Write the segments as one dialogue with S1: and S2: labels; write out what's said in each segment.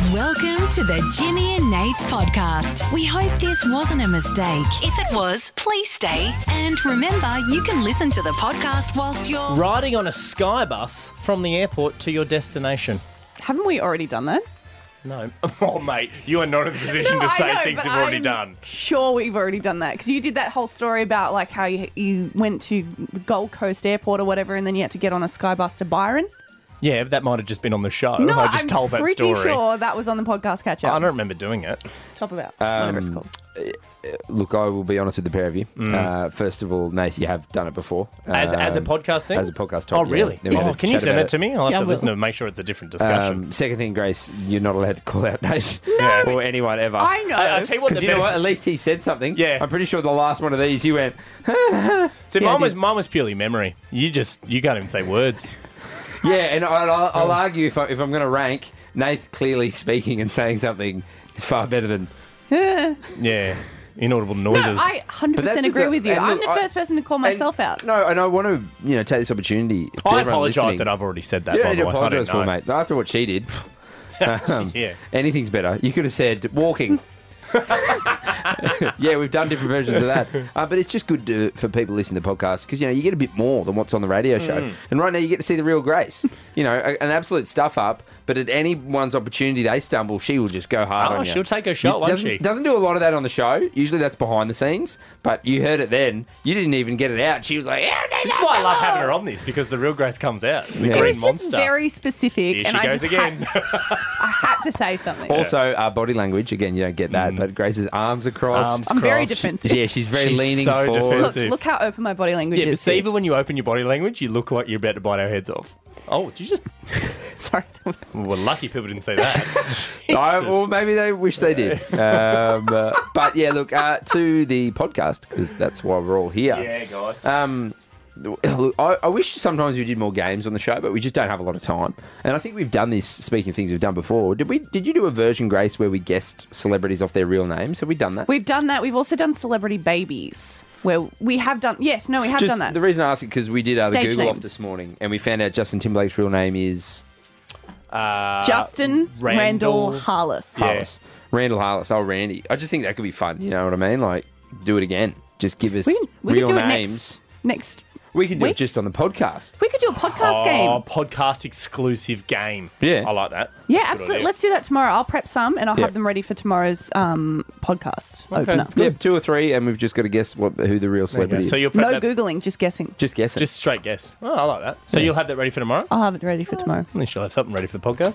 S1: Welcome to the Jimmy and Nate podcast. We hope this wasn't a mistake. If it was, please stay. And remember, you can listen to the podcast whilst you're
S2: Riding on a sky bus from the airport to your destination.
S3: Haven't we already done that?
S2: No. Oh, mate, you are not in a position to say things
S3: but
S2: you've already
S3: I'm
S2: done.
S3: Sure, we've already done that because you did that whole story about like how you went to the Gold Coast Airport or whatever, and then you had to get on a sky bus to Byron.
S2: Yeah, that might have just been on the show.
S3: No,
S2: I just
S3: I'm
S2: told that
S3: pretty
S2: story.
S3: sure that was on the podcast catch up.
S2: I don't remember doing it.
S3: Top about whatever it's called.
S4: Look, I will be honest with the pair of you. First of all, Nath, you have done it before.
S2: As a podcast thing?
S4: As a podcast
S2: Oh,
S4: topic,
S2: really?
S4: yeah. Then we had a
S2: Can you
S4: chat
S2: send
S4: about
S2: it to me? I'll have
S3: Yeah,
S2: to
S3: I will.
S2: listen to make sure it's a different discussion.
S4: Second thing, Grace, you're not allowed to call out Nath
S2: Yeah.
S4: or anyone ever.
S3: I know.
S2: I'll tell you what,
S4: Because
S2: the
S4: you know what?
S2: benefit-
S4: At least he said something.
S2: Yeah.
S4: I'm pretty sure the last one of these, you went,
S2: See,
S3: Yeah, I
S2: mine
S3: did.
S2: was purely memory. You can't even say words.
S4: yeah, and I'll argue if I'm going to rank, Nath clearly speaking and saying something is far better than...
S2: Yeah. Inaudible noises.
S3: No, I 100%
S4: that's
S3: agree
S4: the-
S3: with you.
S4: and
S3: I'm
S4: look,
S3: the first person to call myself out.
S4: No, and I want to take this opportunity. to
S2: I
S4: everyone
S2: apologise
S4: listening.
S2: that I've already said that,
S4: You
S2: by
S4: don't need
S2: the
S4: to
S2: way. I
S4: apologise
S2: don't
S4: for,
S2: know.
S4: mate. After what she did,
S2: Yeah.
S4: anything's better. You could have said walking. Yeah, we've done different versions of that. But it's just good for people listening to podcasts because, you get a bit more than what's on the radio show. And right now you get to see the real Grace. An absolute stuff up, but at anyone's opportunity they stumble, she will just go hard
S2: Oh,
S4: on you.
S2: she'll take her shot, won't
S4: doesn't,
S2: she?
S4: Doesn't do a lot of that on the show. Usually that's behind the scenes. But you heard it then. You didn't even get it out. She was like,
S2: This is why I love having her on this, because the real Grace comes out. The
S4: Yeah.
S3: It
S2: green
S3: was just
S2: monster.
S3: very specific,
S2: Here
S3: and
S2: she
S3: I
S2: goes
S3: just
S2: again.
S3: I had to say something.
S4: Also, body language, again, you don't get that, but Grace's arms are crossed.
S2: Arms
S3: I'm very
S2: crossed.
S3: defensive.
S4: Yeah, she's very
S2: She's
S4: leaning
S2: so
S4: forward.
S2: defensive.
S3: Look how open my body language
S2: Yeah, but
S3: is.
S2: see,
S3: here.
S2: even when you open your body language, you look like you're about to bite our heads off. Oh, did you just...
S3: Sorry, that was...
S2: Well, lucky people didn't say that.
S4: Well,
S2: Jesus.
S4: maybe they wish they did. But yeah, look, to the podcast, because that's why we're all here.
S2: Yeah, guys.
S4: Look, I wish sometimes we did more games on the show, but we just don't have a lot of time. And I think we've done this, speaking of things we've done before. Did you do a version, Grace, where we guessed celebrities off their real names? Have we done that?
S3: We've done that. We've also done celebrity babies, where we have done... Yes, no, we have done that.
S4: The reason I ask it, because we did the
S3: Stage
S4: Google off
S3: names.
S4: this morning, and we found out Justin Timberlake's real name is...
S3: Justin Randall Harless.
S2: Yeah.
S4: Harless. Randall Harless. Oh, Randy. I just think that could be fun. You know what I mean? Like, do it again. Just give us
S3: We
S4: real
S3: could do
S4: names.
S3: it next
S4: We could do
S3: week.
S4: it just on the podcast.
S3: We could do a podcast
S2: Oh,
S3: game.
S2: podcast exclusive game.
S4: Yeah.
S2: I like that.
S3: Yeah,
S2: That's a good
S3: absolutely.
S2: idea.
S3: Let's do that tomorrow. I'll prep some and I'll
S4: Yeah.
S3: have them ready for tomorrow's podcast opener.
S4: Yeah, 2 or 3, and we've just got to guess who the real
S2: There you go.
S4: celebrity is.
S2: So you'll prep
S3: No
S2: that,
S3: Googling, just guessing.
S4: just guess it.
S2: just straight guess. Oh, I like that. So you'll have that ready for tomorrow?
S3: I'll have it ready for tomorrow.
S2: At least you'll have something ready for the podcast.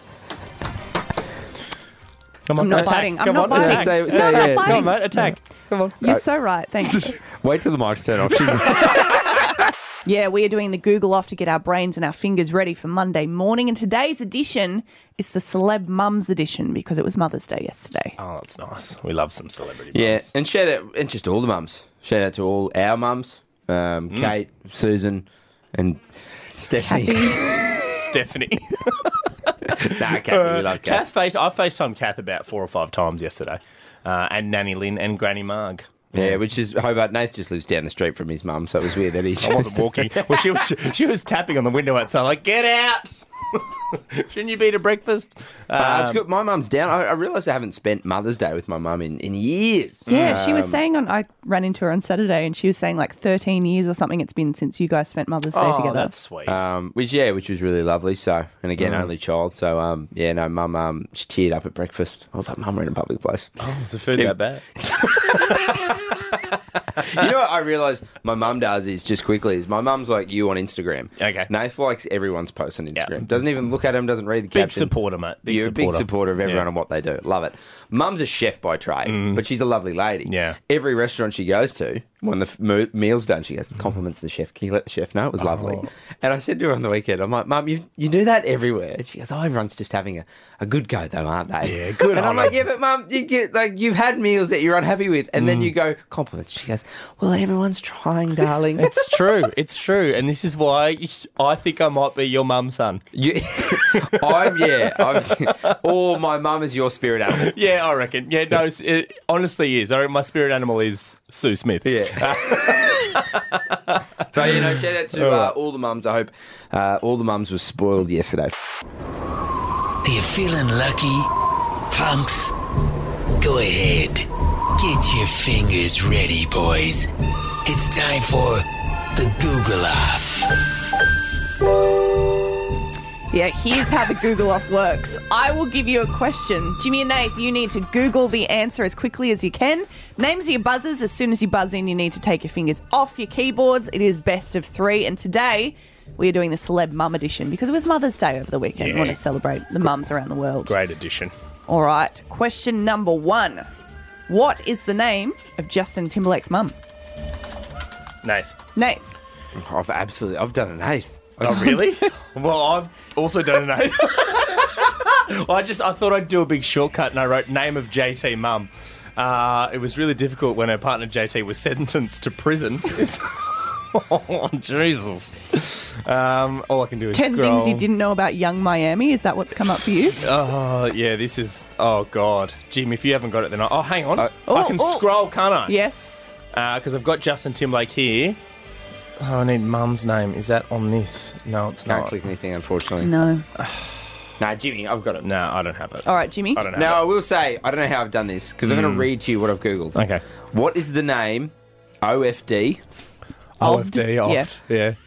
S2: Come
S3: I'm
S2: on,
S3: not
S2: attack.
S3: biting. I'm
S2: Come
S3: not
S2: on,
S3: biting.
S2: attack.
S4: Say-
S2: Attack.
S4: say
S3: I'm not
S4: it.
S3: biting.
S2: Come on, mate, attack. Come on.
S3: You're so right. Thanks.
S4: Wait till the mics turn off.
S3: Yeah, we are doing the Google off to get our brains and our fingers ready for Monday morning. And today's edition is the Celeb Mums edition because it was Mother's Day yesterday.
S2: Oh, that's nice. We love some celebrity
S4: Yeah,
S2: mums.
S4: and shout out, and just all the mums. Shout out to all our mums, Kate, Susan, and Stephanie.
S2: Stephanie.
S4: Nah, Kathy, we love Kath.
S2: I FaceTimed Kath about 4 or 5 times yesterday. And Nanny Lynn and Granny Marg.
S4: Yeah, which is Hobart. Nath just lives down the street from his mum, so it was weird that he
S2: I wasn't walking. Well, she was tapping on the window outside, like, get out! Shouldn't you be to breakfast?
S4: It's good. My mum's down. I realised I haven't spent Mother's Day with my mum in years.
S3: Yeah, she was saying I ran into her on Saturday and she was saying like 13 years or something it's been since you guys spent Mother's Day
S2: Oh,
S3: together.
S2: that's sweet.
S4: Which was really lovely. So, and again, only child. So, mum, she teared up at breakfast. I was like, Mum, we're in a public place.
S2: Oh, was the food that bad?
S4: You know what I realised my mum does is just quickly is my mum's like you on Instagram.
S2: Okay.
S4: Nath likes everyone's posts on Instagram.
S2: Yep.
S4: Doesn't even look at them, doesn't read the
S2: Big
S4: caption.
S2: supporter, mate.
S4: You're a big supporter of everyone and what they do. Love it. Mum's a chef by trade, but she's a lovely lady.
S2: Yeah.
S4: Every restaurant she goes to, when the meal's done, she goes, compliments the chef. Can you let the chef know? It was lovely. And I said to her on the weekend, I'm like, Mum, you do that everywhere. And she goes, everyone's just having a good go though, aren't they?
S2: Yeah, good
S4: And I'm
S2: on
S4: like,
S2: her.
S4: yeah, but Mum, you've had meals that you're unhappy with, and then you go, compliments. She goes, well, everyone's trying, darling.
S2: It's true. It's true. And this is why I think I might be your mum's son.
S4: Or my mum is your spirit animal.
S2: Yeah, I reckon. Yeah, no, it honestly is. I reckon my spirit animal is Sue Smith.
S4: Yeah. So, shout out to all the mums. I hope all the mums were spoiled yesterday.
S5: Are you feeling lucky? punks. Go ahead. Get your fingers ready, boys. It's time for the Google Off.
S3: Yeah, here's how the Google Off works. I will give you a question. Jimmy and Nath, you need to Google the answer as quickly as you can. Names are your buzzers. As soon as you buzz in, you need to take your fingers off your keyboards. It is best of 3. And today, we are doing the Celeb Mum edition because it was Mother's Day over the weekend. We want to celebrate the mums around the world.
S2: Great addition.
S3: All right, question number 1. What is the name of Justin Timberlake's mum?
S2: Nath.
S3: Nath.
S4: I've done an 8th.
S2: Oh, really? Well, I've also done an 8th. I thought I'd do a big shortcut and I wrote name of JT mum. It was really difficult when her partner JT was sentenced to prison. Oh, Jesus. All I can do is
S3: 10
S2: scroll.
S3: things you didn't know about Young Miami. Is that what's come up for you?
S2: Oh, yeah, this is... Oh, God. Jim, if you haven't got it, then Oh, hang on. I can
S3: oh.
S2: scroll, can't I?
S3: Yes.
S2: Because I've got Justin Timberlake here. Oh, I need mum's name. Is that on this? No, it's
S4: Can't
S2: not.
S4: click anything, unfortunately.
S3: No.
S4: Nah, Jimmy, I've got it.
S2: No, I don't have it.
S3: All right, Jimmy.
S2: I don't have
S4: Now,
S2: it.
S4: I will say, I don't know how I've done this, because I'm going to read to you what I've Googled.
S2: Okay.
S4: What is the name OFD
S2: OFD, oft. Yeah.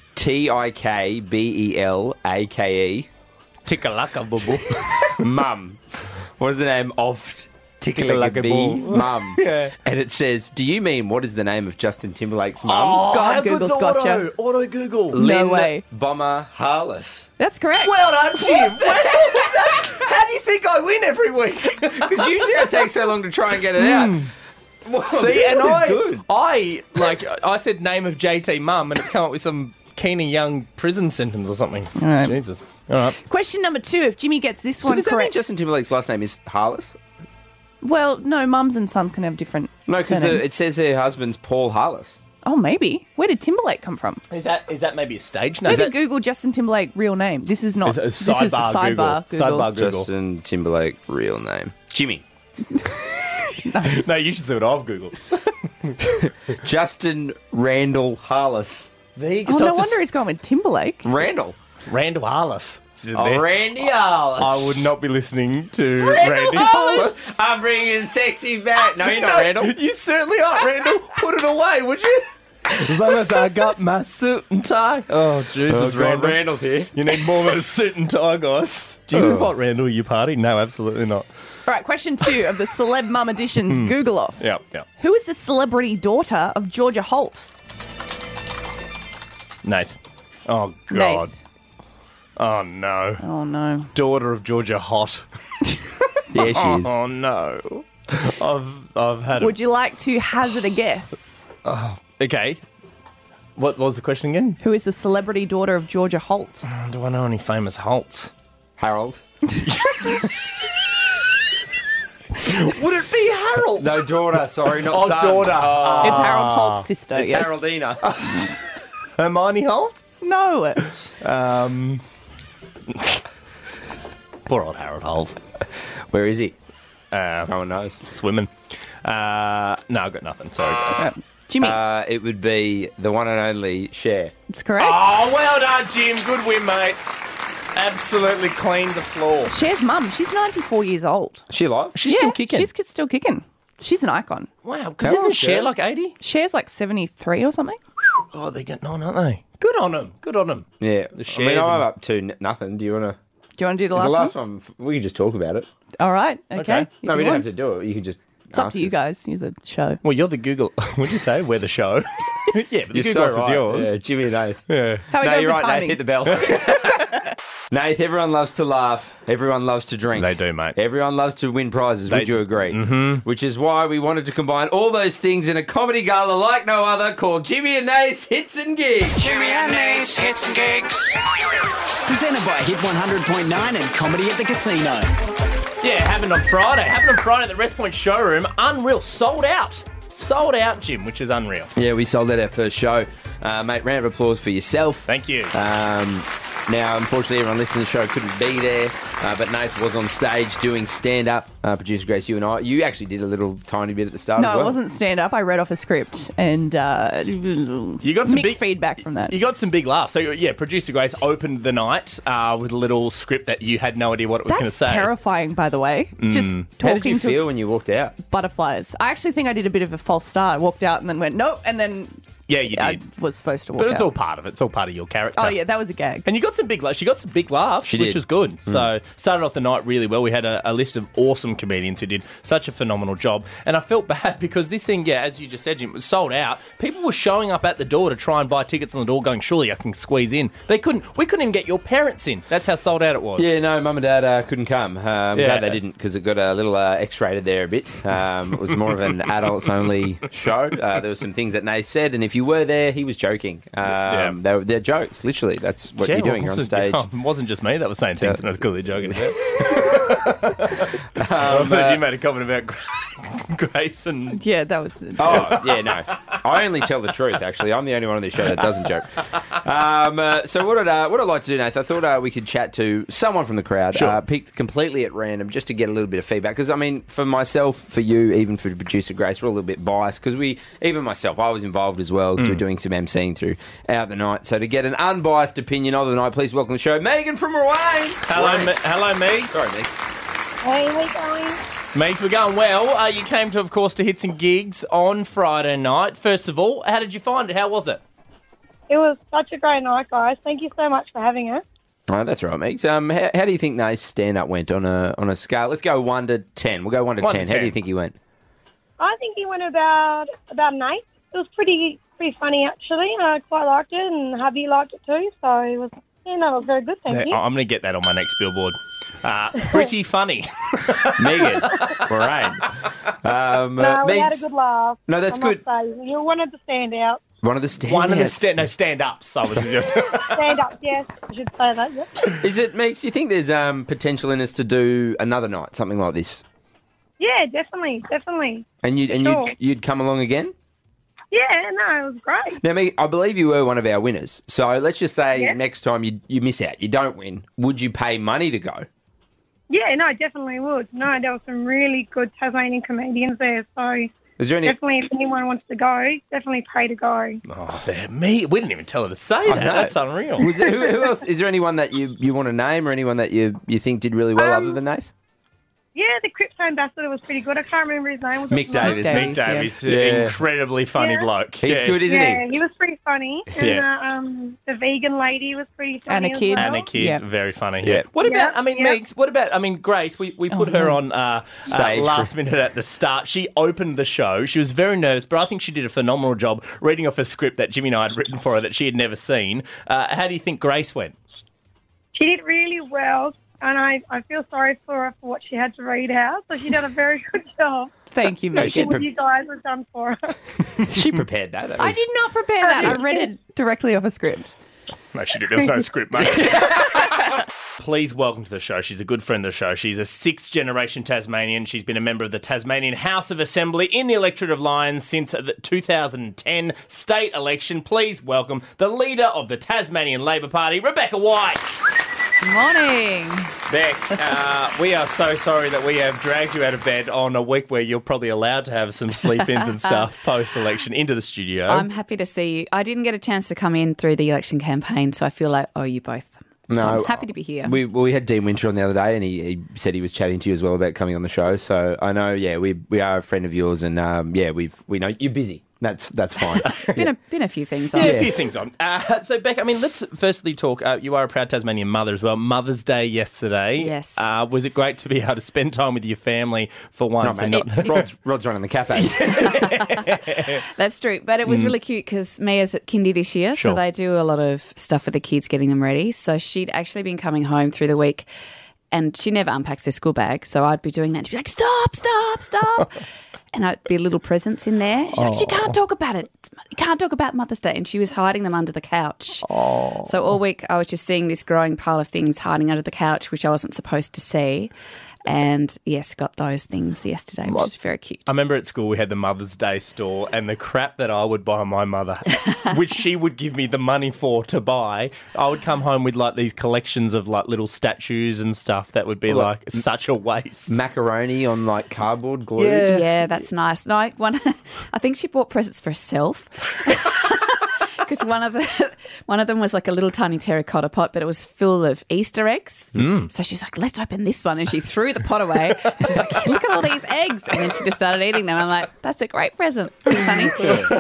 S4: TIKBELAKE
S2: Tickalaka bubble.
S4: mum? What is the name of
S2: Tickalaka
S4: mum?
S2: Yeah.
S4: And it says, do you mean what is the name of Justin Timberlake's mum?
S2: Oh,
S3: God,
S2: how
S3: Google's
S2: good's
S3: gotcha.
S2: Auto Google.
S3: No
S4: Lynn
S3: way.
S4: Bomber Harless.
S3: That's correct.
S2: Well done, Jim. How do you think I win every week?
S4: Because usually it takes so long to try and get it out. Well,
S2: See, and
S4: that was good.
S2: I said name of JT mum, and it's come up with some Keenan Young prison sentence or something.
S3: All right.
S2: Jesus. All right.
S3: Question number 2. If Jimmy gets this
S4: So
S3: one
S4: does that mean
S3: correct.
S4: Justin Timberlake's last name is Harless?
S3: Well, no, mums and sons can have different
S4: No, because
S3: surnames.
S4: it says her husband's Paul Harless.
S3: Oh, maybe. Where did Timberlake come from?
S2: Is that maybe a stage name?
S3: Maybe Google Justin Timberlake real name. This is not.
S2: It's
S3: This is a sidebar Google.
S2: Sidebar Google.
S4: Justin Timberlake real name. Jimmy.
S2: No, you should see what I've Googled.
S4: Justin Randall Harless.
S2: There you
S3: Oh, no wonder he's gone with Timberlake.
S4: Randall.
S2: Randall Harless.
S4: Oh, Randy Harless.
S2: I would not be listening to Randy Harless.
S4: I'm bringing sexy back. No, you're not Randall.
S2: You certainly aren't, Randall. Put it away, would you? As long as I got my suit and tie. Oh, Jesus, Randall.
S4: Randall's here.
S2: You need more than a suit and tie, guys. Do you invite Randall to your party? No, absolutely not.
S3: All right, question 2 of the Celeb Mum Edition's Google Off.
S2: Yeah.
S3: Who is the celebrity daughter of Georgia Holt?
S2: Nath. Oh, God.
S3: Nath.
S2: Oh, no.
S3: Oh, no.
S2: Daughter of Georgia Hot.
S4: Yeah, she is.
S2: Oh, no. I've had
S3: Would you like to hazard a guess?
S2: Okay. What was the question again?
S3: Who is the celebrity daughter of Georgia Holt?
S2: Do I know any famous Holts?
S4: Harold.
S2: Would it be Harold?
S4: No, daughter. Sorry, not
S2: Oh,
S4: son.
S2: daughter.
S3: It's Harold Holt's sister.
S4: It's
S3: yes.
S4: Haroldina.
S2: Hermione Holt?
S3: No.
S2: Poor old Harold Holt.
S4: Where is he?
S2: No
S4: one knows.
S2: Swimming. No, I've got nothing. Sorry, guys.
S3: Jimmy.
S4: It would be the one and only Cher.
S3: It's correct.
S2: Oh, well done, Jim. Good win, mate. Absolutely cleaned the floor.
S3: Cher's mum. She's 94 years old.
S4: Is she alive?
S2: She's still kicking.
S3: She's still kicking. She's an icon.
S2: Wow, because
S4: How
S2: isn't
S4: old's
S2: Cher
S4: Cher?
S2: like 80?
S3: Cher's like 73 or something.
S2: Oh, they're getting on, aren't they? Good on them. Good on them.
S4: Yeah. I
S2: Chers
S4: mean, I'm
S2: and-
S4: up to nothing. Do you want to...
S3: Do you want to do the
S4: The
S3: last,
S4: last one, we can just talk about it.
S3: All right. Okay.
S2: Okay.
S3: If
S4: No,
S3: you
S4: we don't
S3: want.
S4: have to do it. You can just
S3: It's up
S4: ask
S3: to you
S4: us.
S3: guys. You're the show.
S2: Well, you're the Google. What'd you say? We're the show. Yeah, but the
S4: You're
S2: Google
S4: so
S2: Off
S4: right.
S2: is yours.
S4: Yeah, Jimmy and Nath.
S2: Yeah.
S3: How are we
S4: No,
S3: going
S4: you're
S3: for
S4: right, Nath.
S3: timing?
S4: Hit the bell. Nath, everyone loves to laugh. Everyone loves to drink.
S2: They do, mate.
S4: Everyone loves to win prizes. Would you agree? Mm-hmm. Which is why we wanted to combine all those things in a comedy gala like no other called Jimmy and Nath's Hits and Gigs.
S5: Jimmy and Nate's Hits and Gigs.
S6: Presented by Hit 100.9 and Comedy at the Casino.
S2: Yeah, happened on Friday. Happened on Friday at the Rest Point showroom. Unreal. Sold out. Sold out, Jim, which is unreal.
S4: Yeah, we sold out our first show. Mate, round of applause for yourself.
S2: Thank you.
S4: Now, unfortunately, everyone listening to the show couldn't be there, but Nath was on stage doing stand-up. Producer Grace, you and I, you actually did a little tiny bit at the start as well.
S3: No, it wasn't stand-up. I read off a script and
S2: You got some
S3: mixed
S2: big
S3: feedback from that.
S2: You got some big laughs. So, yeah, Producer Grace opened the night with a little script that you had no idea what it was going to
S3: That's
S2: say.
S3: terrifying, by the way. Just
S4: How
S3: talking
S4: did you
S3: to
S4: feel when you walked out?
S3: butterflies. I actually think I did a bit of a false start. I walked out and then went, nope, and then
S2: Yeah, you
S3: I
S2: did.
S3: was supposed to walk
S2: But it's
S3: out.
S2: all part of it. It's all part of your character.
S3: Oh, yeah, that was a gag.
S2: And you got some big laughs. She got some big laughs,
S4: She
S2: which
S4: did.
S2: was good. So started off the night really well. We had a list of awesome comedians who did such a phenomenal job. And I felt bad because this thing, yeah, as you just said, Jim, was sold out. People were showing up at the door to try and buy tickets on the door going, surely I can squeeze in. They couldn't. We couldn't even get your parents in. That's how sold out it was.
S4: Yeah, no, Mum and Dad couldn't come. I'm
S2: Yeah.
S4: glad they didn't because it got a little X-rated there a bit. It was more of an adults-only show. There were some things that Nath said, and if you were there, he was joking.
S2: Yeah.
S4: They're jokes, literally. That's what you're doing. You're on stage.
S2: It wasn't just me that was saying things and I was clearly joking about. You made a comment about Grace and...
S3: Yeah, that was...
S4: Oh, yeah, no. I only tell the truth, actually. I'm the only one on this show that doesn't joke. So what I'd like to do, Nath, I thought we could chat to someone from the crowd,
S2: Sure.
S4: picked completely at random, just to get a little bit of feedback. Because, I mean, for myself, for you, even for producer Grace, we're all a little bit biased. Because even myself, I was involved as well, because we're doing some MCing throughout the night. So to get an unbiased opinion of the night, please welcome to the show, Megan from Ruane.
S2: Hello, Megs.
S4: Sorry, Meg.
S7: Hey, how you going?
S2: Megs, we're going well. You came to, of course, to hit some gigs on Friday night. First of all, how did you find it? How was it?
S7: It was such a great night, guys. Thank you so much for having us.
S4: Oh, that's right, Megs. How do you think Nate's stand-up went on a scale? Let's go 1 to 10. We'll go 1 to
S2: 1 to
S4: 10. How do
S2: 10.
S4: you think he went?
S7: I think he went about an 8. It was pretty funny, actually. I quite liked it, and hubby liked it too. So it was, it was very good. Thank you.
S2: I'm going to get that on my next billboard. Pretty funny.
S4: Megan, right.
S7: No, we had a
S4: Megs,
S7: good laugh.
S4: No, that's
S7: I must
S4: good.
S7: say. You're one of the standouts.
S4: one of the stand
S2: One of the stand-ups. I was
S7: Stand up, yes. I should say that. Yep.
S4: Is it, Megs, do you think there's potential in us to do another night, something like this?
S7: Yeah, definitely.
S4: And
S7: Sure.
S4: you'd come along again?
S7: Yeah, no, it was great.
S4: Now, Meg, I believe you were one of our winners. So let's just say
S7: Yeah.
S4: next time you miss out, you don't win. Would you pay money to go?
S7: Yeah, no, definitely would. No, there were some really good Tasmanian comedians there, so
S4: Is there any?
S7: definitely if anyone wants to go, definitely pay to go.
S2: Oh, me. We didn't even tell her to say that.
S4: know.
S2: That's unreal.
S4: Was there, who else? Is there anyone that you want to name or anyone that you think did really well other than Nath?
S7: Yeah, the Crips ambassador was pretty good. I can't remember his name. Was
S4: Mick
S7: it
S4: Davis.
S2: Mick Davis,
S4: Yeah.
S2: incredibly funny
S7: Yeah.
S2: bloke.
S4: He's
S2: Yeah.
S4: good, isn't
S7: Yeah,
S4: he?
S7: he was pretty funny.
S2: Yeah.
S7: And the vegan lady was pretty funny
S3: Anna
S7: as
S3: Kidd.
S7: well.
S2: Anna Kidd,
S3: Yeah.
S2: very funny.
S4: Yeah.
S2: What about,
S7: Yeah, yeah.
S2: Megs, what about, Grace, we put her on
S4: Stage.
S2: last minute at the start. She opened the show. She was very nervous, but I think she did a phenomenal job reading off a script that Jimmy and I had written for her that she had never seen. How do you think Grace went?
S7: She did really well, and I feel sorry for her for what she had to read out. So she did a very good job.
S3: Thank you,
S4: No, she-
S3: Megan.
S7: What you guys have done for her.
S4: She prepared that. That
S3: I
S4: was-
S3: did not prepare that. I read it directly off a script.
S2: No, she did. There was no script, mate. Please welcome to the show. She's a good friend of the show. She's a 6th-generation Tasmanian. She's been a member of the Tasmanian House of Assembly in the electorate of Lyons since the 2010 state election. Please welcome the leader of the Tasmanian Labor Party, Rebecca White.
S3: Morning.
S2: Beck, we are so sorry that we have dragged you out of bed on a week where you're probably allowed to have some sleep-ins and stuff post-election into the studio.
S8: I'm happy to see you. I didn't get a chance to come in through the election campaign, so I feel like I owe you both.
S4: No,
S8: I'm happy to be here.
S4: We had Dean Winter on the other day, and he said he was chatting to you as well about coming on the show. So I know, we are a friend of yours, and we know you're busy. That's fine.
S8: Been a few things
S2: Yeah,
S8: on.
S2: a few things on. So, Beck, let's firstly talk. You are a proud Tasmanian mother as well. Mother's Day yesterday.
S8: Yes.
S2: Was it great to be able to spend time with your family for once?
S4: No, mate, Rod's running the cafe.
S8: That's true. But it was really cute because Mia's at kindy this year,
S2: Sure.
S8: so they do a lot of stuff with the kids, getting them ready. So she'd actually been coming home through the week and she never unpacks her school bag. So I'd be doing that. She'd be like, stop. And I'd be little presents in there. She's like, you can't talk about it. You can't talk about Mother's Day. And she was hiding them under the couch. So all week I was just seeing this growing pile of things hiding under the couch, which I wasn't supposed to see. And yes, got those things yesterday, which is very cute.
S2: I remember at school we had the Mother's Day store, and the crap that I would buy my mother, which she would give me the money for to buy, I would come home with like these collections of like little statues and stuff that would be like such a waste.
S4: Macaroni on like cardboard glue.
S8: Yeah, that's nice. No, I think she bought presents for herself. Because one of them was like a little tiny terracotta pot, but it was full of Easter eggs. So she's like, let's open this one. And she threw the pot away. She's like, look at all these eggs. And then she just started eating them. I'm like, that's a great present. Thanks, honey.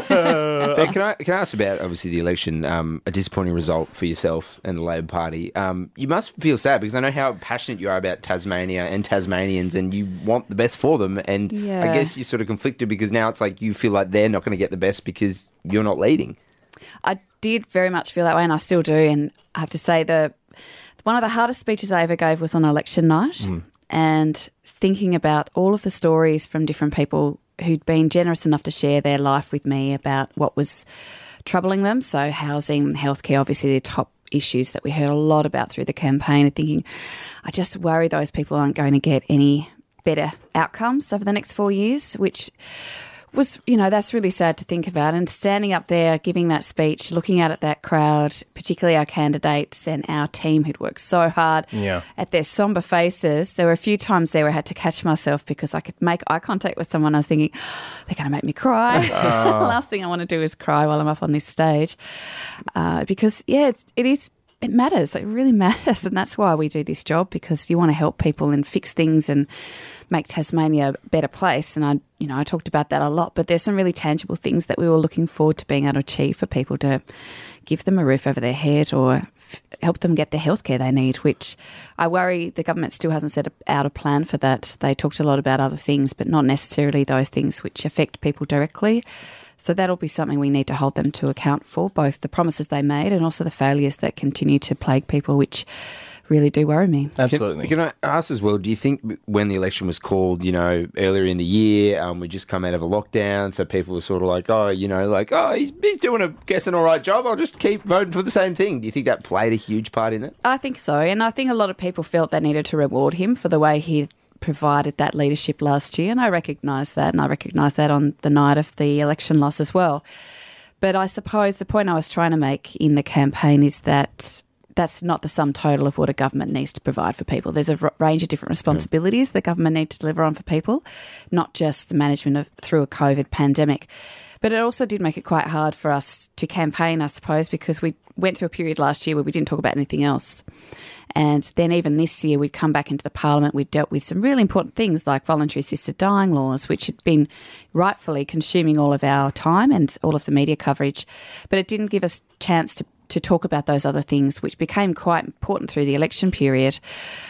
S4: Ben, can I ask about, obviously, the election, a disappointing result for yourself and the Labor Party. You must feel sad because I know how passionate you are about Tasmania and Tasmanians and you want the best for them. And I guess you're sort of conflicted because now it's like you feel like they're not going to get the best because you're not leading.
S8: I did very much feel that way, and I still do. And I have to say, one of the hardest speeches I ever gave was on election night, and thinking about all of the stories from different people who'd been generous enough to share their life with me about what was troubling them. So housing, healthcare, obviously the top issues that we heard a lot about through the campaign, and thinking, I just worry those people aren't going to get any better outcomes over the next 4 years, which was, that's really sad to think about. And standing up there, giving that speech, looking out at that crowd, particularly our candidates and our team who'd worked so hard at their sombre faces. There were a few times there where I had to catch myself because I could make eye contact with someone. I was thinking, they're going to make me cry. The last thing I want to do is cry while I'm up on this stage. Because, it matters. It really matters. And that's why we do this job, because you want to help people and fix things and make Tasmania a better place. And I talked about that a lot, but there's some really tangible things that we were looking forward to being able to achieve for people, to give them a roof over their head or help them get the healthcare they need, which I worry the government still hasn't set out a plan for that. They talked a lot about other things, but not necessarily those things which affect people directly. So that'll be something we need to hold them to account for, both the promises they made and also the failures that continue to plague people, which really do worry me.
S2: Absolutely.
S4: Can I ask as well, do you think when the election was called, earlier in the year, we just come out of a lockdown, so people were sort of like, he's doing an all right job, I'll just keep voting for the same thing. Do you think that played a huge part in it?
S8: I think so. And I think a lot of people felt they needed to reward him for the way he provided that leadership last year, and I recognise that, and I recognise that on the night of the election loss as well. But I suppose the point I was trying to make in the campaign is that that's not the sum total of what a government needs to provide for people. There's a range of different responsibilities the government needs to deliver on for people, not just the management through a COVID pandemic. But it also did make it quite hard for us to campaign, I suppose, because we went through a period last year where we didn't talk about anything else. And then even this year, we'd come back into the parliament, we'd dealt with some really important things like voluntary assisted dying laws, which had been rightfully consuming all of our time and all of the media coverage. But it didn't give us a chance to talk about those other things, which became quite important through the election period.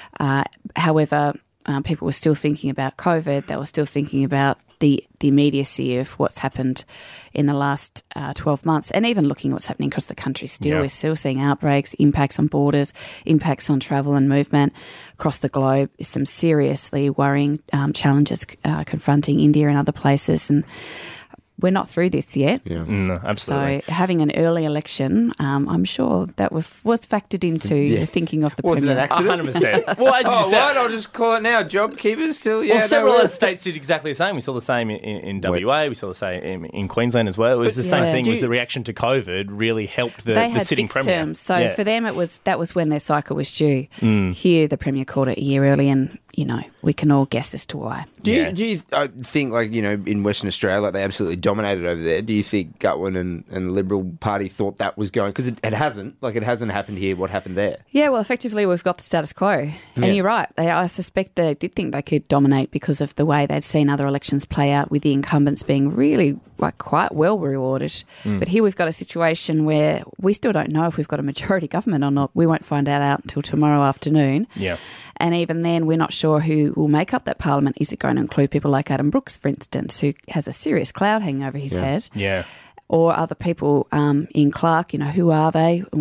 S8: However, people were still thinking about COVID. They were still thinking about the immediacy of what's happened in the last 12 months, and even looking at what's happening across the country still. Yeah. We're still seeing outbreaks, impacts on borders, impacts on travel and movement across the globe. Some seriously worrying challenges confronting India and other places, and we're not through this yet.
S2: Yeah. No, absolutely.
S8: So having an early election, I'm sure that was factored into the thinking of the
S4: Premier.
S2: Was it an accident? 100%. Well, as you said,
S4: right, I'll just call it now. JobKeepers still,
S2: Well, several other states did exactly the same. We saw the same in WA. We saw the same in Queensland as well. It was the same thing. Was the reaction to COVID really helped the sitting
S8: fixed
S2: Premier.
S8: Terms. So for them, that was when their cycle was due. Here, the Premier called it a year early, and we can all guess as to why.
S4: Do you think, in Western Australia, they absolutely dominated over there? Do you think Gutwein and the Liberal Party thought that was going? Because it hasn't. It hasn't happened here. What happened there?
S8: Yeah, well, effectively, we've got the status quo. And you're right. I suspect they did think they could dominate because of the way they'd seen other elections play out, with the incumbents being really quite well rewarded. But here we've got a situation where we still don't know if we've got a majority government or not. We won't find out until tomorrow afternoon.
S2: Yeah.
S8: And even then, we're not sure who will make up that parliament. Is it going to include people like Adam Brooks, for instance, who has a serious cloud hanging over his head?
S2: Yeah.
S8: Or other people in Clark, who are they?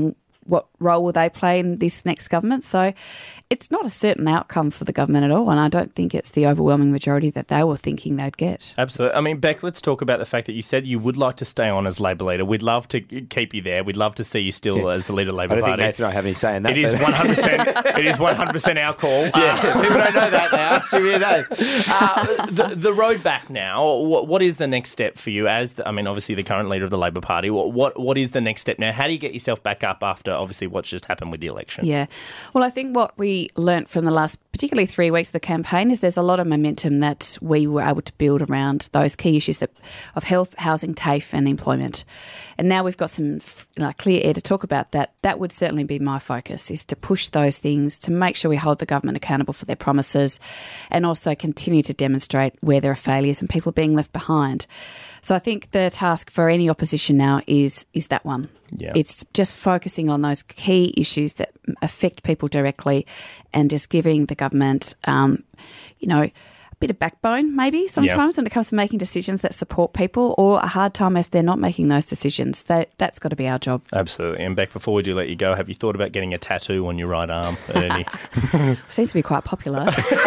S8: what role will they play in this next government? So it's not a certain outcome for the government at all, and I don't think it's the overwhelming majority that they were thinking they'd get.
S2: Absolutely. I mean, Beck, let's talk about the fact that you said you would like to stay on as Labor leader. We'd love to keep you there. We'd love to see you still as the leader of the Labor
S4: I don't
S2: Party.
S4: think Nathan and I have any say in that.
S2: It is 100%. It is 100% our call.
S4: People don't know that now. Jimmy, no.
S2: The road back now. What is the next step for you? Obviously the current leader of the Labor Party. What is the next step now? How do you get yourself back up after obviously what's just happened with the election?
S8: Yeah. Well, I think what we learnt from the last, particularly 3 weeks of the campaign, is there's a lot of momentum that we were able to build around those key issues of health, housing, TAFE and employment. And now we've got some clear air to talk about that. That would certainly be my focus, is to push those things, to make sure we hold the government accountable for their promises and also continue to demonstrate where there are failures and people being left behind. So I think the task for any opposition now is that one.
S2: Yeah.
S8: It's just focusing on those key issues that affect people directly and just giving the government, a bit of backbone maybe sometimes when it comes to making decisions that support people, or a hard time if they're not making those decisions. That's got to be our job.
S2: Absolutely. And Beck, before we do let you go, have you thought about getting a tattoo on your right arm?
S8: Seems to be quite popular.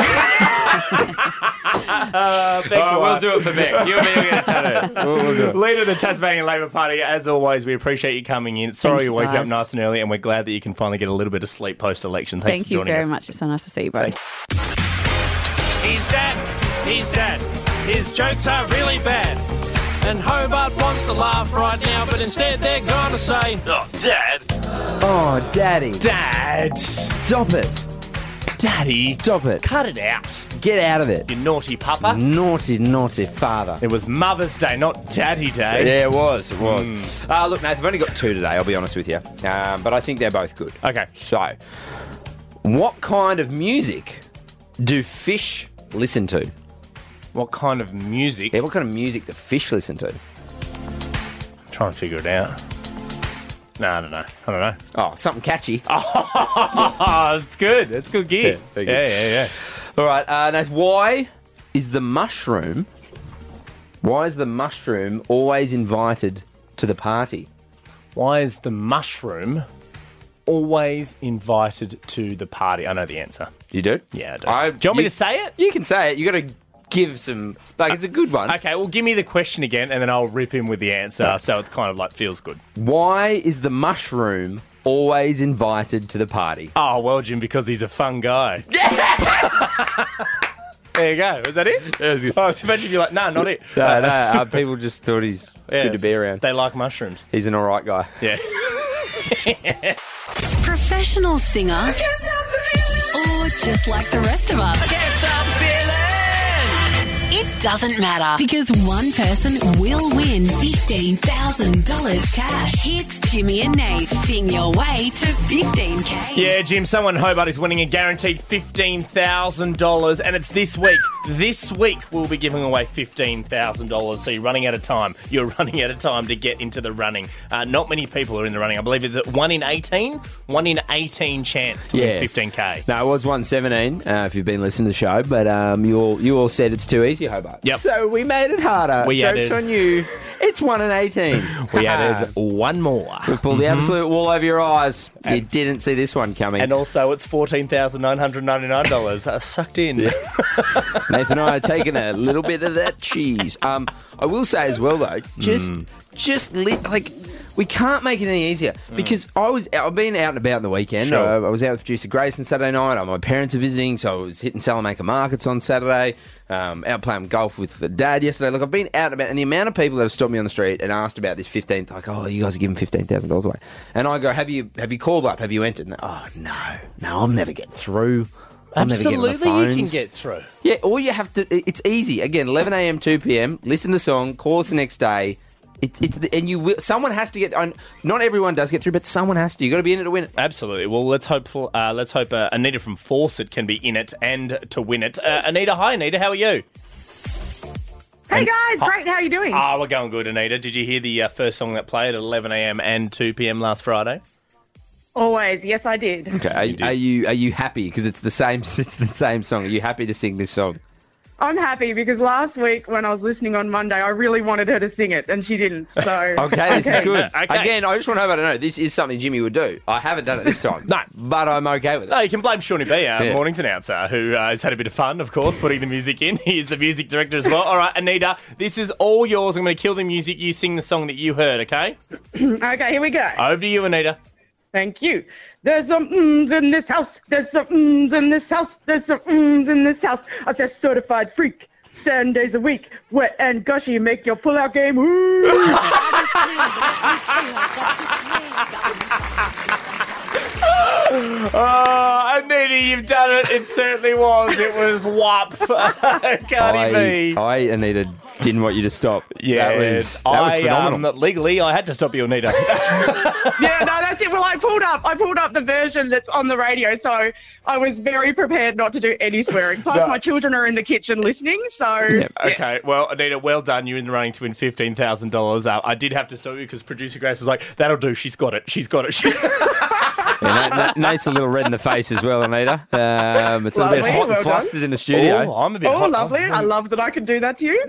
S2: Beck,
S4: we'll do it for Beck. You and me will get a tattoo. We'll do it.
S2: Leader of the Tasmanian Labor Party, as always, we appreciate you coming in. Sorry you woke up
S8: guys.
S2: nice and early, and we're glad that you can finally get a little bit of sleep post-election. Thanks
S8: Thank
S2: for
S8: you
S2: joining
S8: very
S2: us.
S8: much. It's so nice to see you both.
S9: He's dad. His jokes are really bad. And Hobart wants to laugh right now, but instead they're going to say, "Oh, Dad."
S4: Oh, Daddy.
S2: Dad!
S4: Stop it.
S2: Daddy!
S4: Stop it.
S2: Cut it out,
S4: Get out of it.
S2: you naughty papa.
S4: Naughty, naughty father.
S2: It was Mother's Day, not Daddy Day.
S4: Yeah, it was. Look, Nathan, I've only got 2 today, I'll be honest with you. But I think they're both good.
S2: Okay.
S4: So, what kind of music do fish listen to?
S2: What kind of music?
S4: Yeah, what kind of music do fish listen to?
S2: Try and figure it out. No, I don't know.
S4: Oh, something catchy.
S2: Oh, it's good. It's good gear.
S4: Yeah, very good.
S2: Yeah.
S4: All right, Nathan, why is the mushroom always invited to the party?
S2: Why is the mushroom always invited to the party? I know the answer.
S4: You do?
S2: Yeah, I do. Do you want me to say it?
S4: You can say it. You got to give some. It's a good one.
S2: Okay, well, give me the question again, and then I'll rip him with the answer, so it's kind of like feels good.
S4: Why is the mushroom always invited to the party?
S2: Oh, well, Jim, because he's a fun guy. Yes! There you go. Was that it?
S4: That was good.
S2: Oh, so imagine if you're like, no, not it.
S4: No, people just thought he's
S2: Yeah.
S4: good to be around.
S2: They like mushrooms.
S4: He's an all right guy.
S2: Yeah.
S1: Professional singer or just like the rest of us.
S5: Can't stop feeling.
S1: It doesn't matter because one person will win $15,000 cash. It's Jimmy and Nate. Sing your way to $15K.
S2: Yeah, Jim, someone in Hobart is winning a guaranteed $15,000, and it's this week. This week we'll be giving away $15,000, so you're running out of time. You're running out of time to get into the running. Not many people are in the running. I believe it's a 1 in 18? 1 in 18 chance to win 15K.
S4: No, it was 117 if you've been listening to the show, but you all said it's too easy, Hobart.
S2: Yep.
S4: So we made it harder.
S2: We
S4: Joke's
S2: added-
S4: on you. It's 1 in 18.
S2: We added one more.
S4: We pulled the absolute wool over your eyes. You didn't see this one coming.
S2: And also it's $14,999 sucked in.
S4: Nathan and I are taking a little bit of that cheese. I will say as well though, we can't make it any easier because I've been out and about on the weekend.
S2: Sure.
S4: I was out with producer Grace on Saturday night. My parents are visiting, so I was hitting Salamanca markets on Saturday. Out playing golf with Dad yesterday. Look, I've been out and about, and the amount of people that have stopped me on the street and asked about this 15th, like, oh, you guys are giving $15,000 away, and I go, have you called up? Have you entered? And oh no, I'll never get through. I'll never get on the
S2: Absolutely, you can
S4: phones.
S2: get through.
S4: Yeah, all you have to, it's easy. Again, 11 a.m., 2 p.m., listen to the song, call us the next day. Someone has to get, not everyone does get through, but someone has to. You've got to be in it to win it.
S2: Absolutely. Well, let's hope Anita from Fawcett can be in it and to win it. Anita, hi, Anita. How are you?
S10: Hey guys, great. How are you doing?
S2: We're going good, Anita. Did you hear the first song that played at 11 a.m. and 2 p.m. last Friday?
S10: Always, yes, I did.
S4: Okay, are you happy because it's the same song? Are you happy to sing this song?
S10: I'm happy because last week when I was listening on Monday, I really wanted her to sing it and she didn't. So
S4: Okay, this is good.
S2: Okay.
S4: Again, I just want everyone to know this is something Jimmy would do. I haven't done it this time.
S2: No.
S4: But I'm okay with it.
S2: No, you can blame Shawnee B, our mornings announcer, who has had a bit of fun, of course, putting the music in. He's the music director as well. All right, Anita, this is all yours. I'm going to kill the music. You sing the song that you heard, okay?
S10: Okay, here we go.
S2: Over to you, Anita.
S10: Thank you. There's some in this house. There's some in this house. There's some in this house. I said certified freak. 7 days a week. Wet and gushy. Make your pull-out game. Ooh.
S2: Oh, Anita, you've done it. It certainly was. It was WAP. Cardi B.
S4: Anita, didn't want you to stop.
S2: Yeah,
S4: that was phenomenal.
S2: Legally, I had to stop you, Anita.
S10: Yeah, no, that's it. Well, I pulled up the version that's on the radio, so I was very prepared not to do any swearing. Plus, my children are in the kitchen listening, so...
S4: Yeah.
S2: Okay, well, Anita, well done. You're in the running to win $15,000. I did have to stop you because producer Grace was like, that'll do. She's got it. She's got it.
S4: Yeah, Nate's a little red in the face as well, Anita. It's a little bit hot and flustered in the studio.
S2: Oh, I'm a bit hot.
S10: Oh, lovely. I love that I can do that to you.